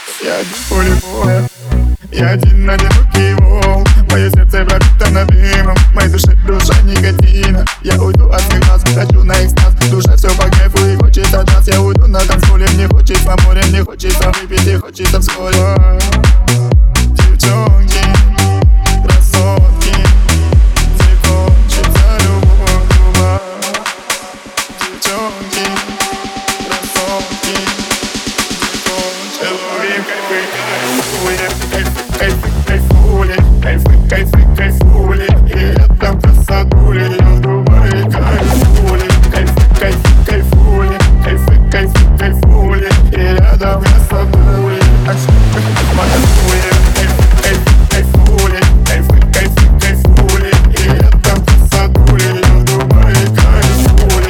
Я один в поле боя, я один одинокий волк. Мое сердце пропитано дымом, в моей душе душа никотина. Я уйду от всех глаз, хочу на экстаз. Душа все по кайфу и хочется джаз. Я уйду на танцполе, мне хочется море, мне хочется выпить и хочется вскоре. Девчонки, красотки, закончится любовь друга. Девчонки, красотки, ловим кайфули, кайфули. И рядом красотули, я думаю, кайфули. Кайфули. И рядом красотули. Кайфули. И рядом красотули, я думаю, кайфули.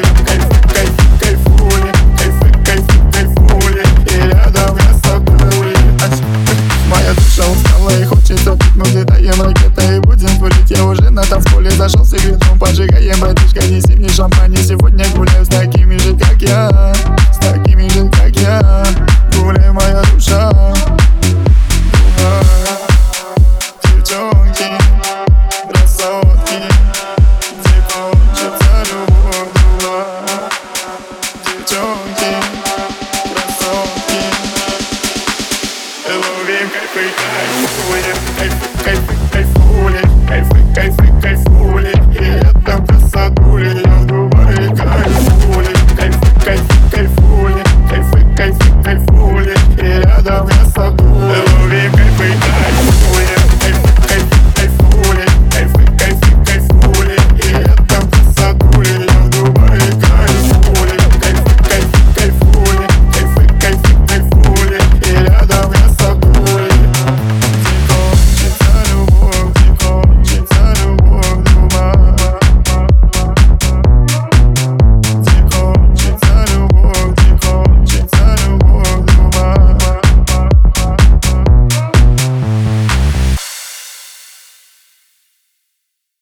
Кайфули. И рядом красотули. Моя душа устала и хочется пить, мы летаем ракетой и будем курить. Я уже на танцполе зашел с сигаретом, поджигаем, братишка, неси мне шампань. Сегодня гуляю с такими же, как я, с такими же, как я. Гуляй, моя душа. Девчонки, красотки, закончится любовь друга. Девчонки, красотки, ловим кайфули. И рядом красотули, я думаю, кайфули. Кайфули. И рядом красотули, ловим кайфули.